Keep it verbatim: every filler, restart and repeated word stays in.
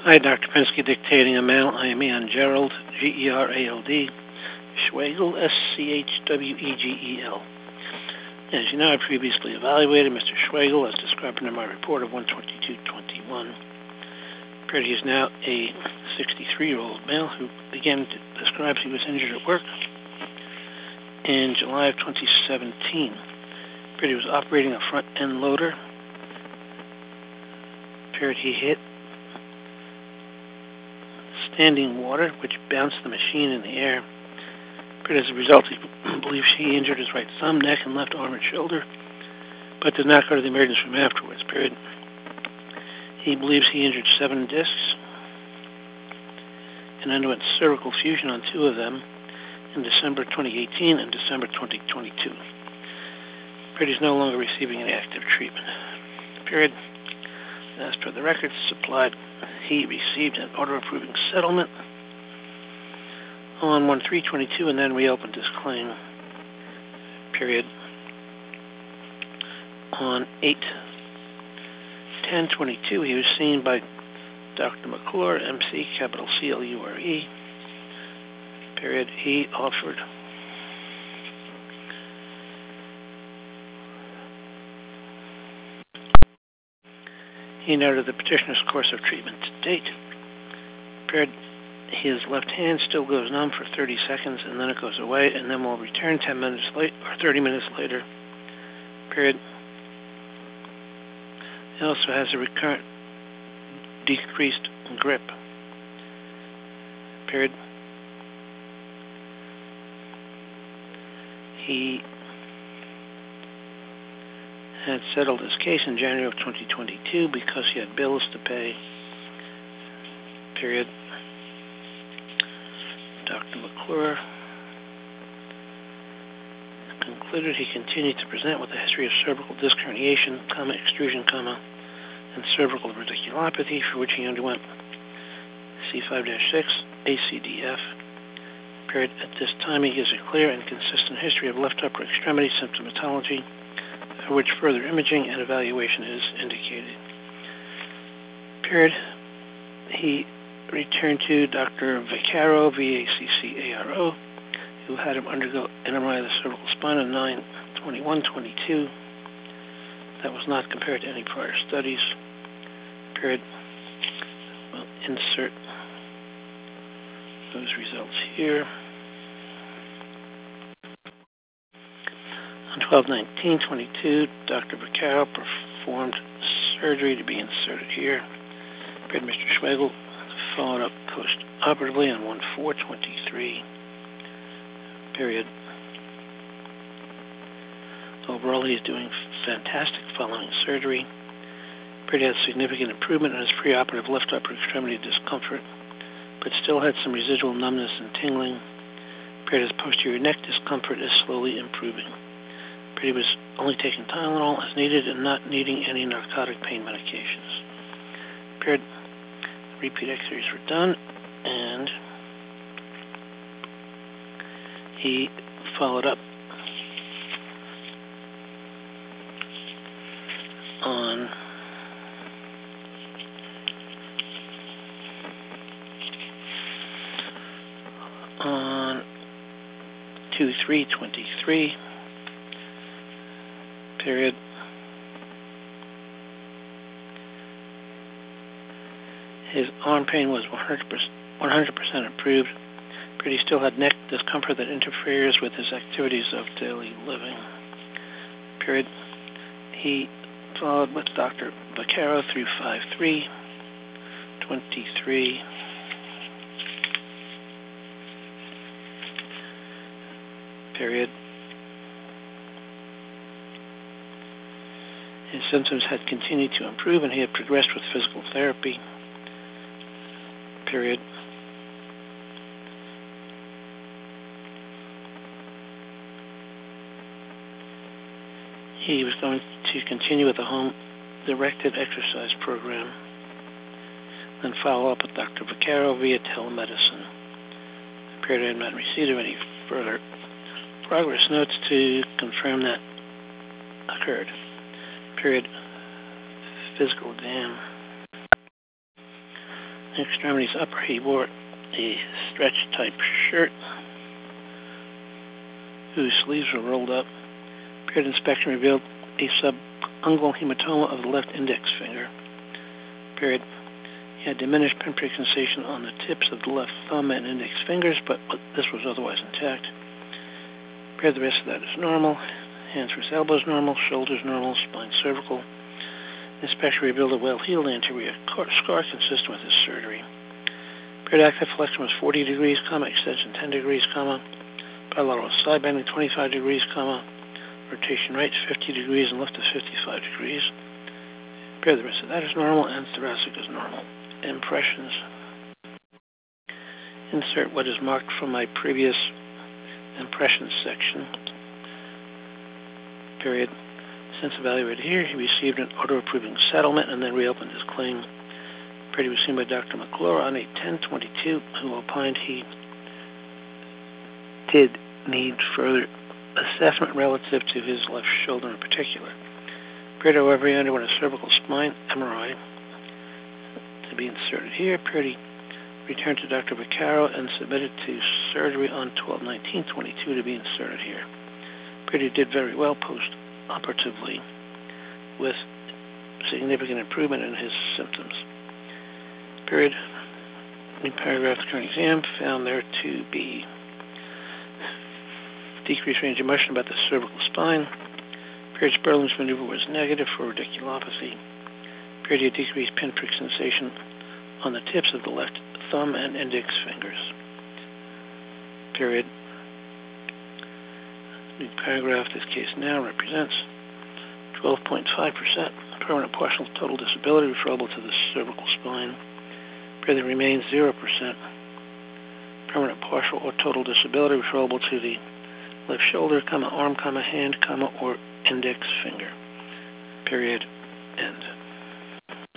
Hi, Doctor Pinsky, dictating amount. I am Ian Gerald, G E R A L D, Schwegel, S C H W E G E L. As you know, I previously evaluated Mister Schwegel as described in my report of one twenty-two twenty-one. He is now a sixty-three-year-old male who, again, describes he was injured at work in July of twenty seventeen. He was operating a front-end loader. He hit standing water, which bounced the machine in the air. As a result, he believes he injured his right thumb, neck, and left arm and shoulder, but did not go to the emergency room afterwards. Period. He believes he injured seven discs and underwent cervical fusion on two of them in December twenty eighteen and December twenty twenty-two. Period. He's no longer receiving any active treatment. Period. As per the records supplied, he received an order approving settlement on one three twenty-two and then reopened his claim. Period. On eight ten twenty-two, he was seen by Doctor McClure, M C, capital C L U R E. Period. He offered He noted the petitioner's course of treatment to date. Period. His left hand still goes numb for thirty seconds, and then it goes away, and then will return ten minutes late or thirty minutes later. Period. He also has a recurrent decreased grip. Period. He had settled his case in January of twenty twenty-two because he had bills to pay. Period. Doctor McClure concluded he continued to present with a history of cervical disc herniation, comma, extrusion, comma, and cervical radiculopathy, for which he underwent C five dash six, A C D F. Period. At this time, he gives a clear and consistent history of left upper extremity symptomatology, for which further imaging and evaluation is indicated. Period. He returned to Doctor Vaccaro, V A C C A R O, who had him undergo M R I of the cervical spine on nine twenty-one twenty-two. That was not compared to any prior studies. Period. We'll insert those results here. On twelve nineteen twenty-two, Doctor Vaccaro performed surgery to be inserted here. Period. Mister Schwegel followed up post-operatively on one four twenty-three. Period. Overall, he's doing fantastic following surgery. Period. Had significant improvement in his preoperative left upper extremity discomfort, but still had some residual numbness and tingling. Period. His posterior neck discomfort is slowly improving. He was only taking Tylenol as needed and not needing any narcotic pain medications. Period. Repeat x-rays were done, and he followed up on on two three twenty-three. Period. His arm pain was one hundred percent improved, but he still had neck discomfort that interferes with his activities of daily living. Period. He followed with Doctor Vaccaro through five three twenty-three. Period. His symptoms had continued to improve, and he had progressed with physical therapy. Period. He was going to continue with the home-directed exercise program, then follow up with Doctor Vaccaro via telemedicine. Period. I have not received any further progress notes to confirm that occurred. Period. Physical exam. Extremities upper, he wore a stretch type shirt whose sleeves were rolled up. Period inspection revealed a subungual hematoma of the left index finger. Period. He had diminished pinprick sensation on the tips of the left thumb and index fingers, but this was otherwise intact. Period. The rest of that is normal. Hands, wrist, elbows normal. Shoulders normal. Spine, cervical. Inspection revealed a well-healed anterior scar consistent with his surgery. Period. Active flexion was forty degrees, comma, extension ten degrees, comma, bilateral side bending twenty-five degrees, comma, rotation right fifty degrees and left is fifty-five degrees. Period. The rest of that is normal, and thoracic is normal. Impressions. Insert what is marked from my previous impressions section. Period. Since evaluated here, he received an order-approving settlement and then reopened his claim. Period. Was seen by Doctor McClure on eight ten twenty-two, who opined he did need further assessment relative to his left shoulder in particular. Period. However, he underwent a cervical spine M R I to be inserted here. Period. He returned to Doctor Vaccaro and submitted to surgery on twelve nineteen twenty-two to be inserted here. Period. He did very well post-operatively with significant improvement in his symptoms. Period. In paragraph, the current exam found there to be decreased range of motion about the cervical spine. Period. Sperling's maneuver was negative for radiculopathy. Period. Decreased pinprick sensation on the tips of the left thumb and index fingers. Period. The paragraph, this case now represents twelve point five percent permanent partial total disability referable to the cervical spine. Period. There remains zero percent permanent partial or total disability referable to the left shoulder, comma, arm, comma, hand, comma, or index finger. Period. End.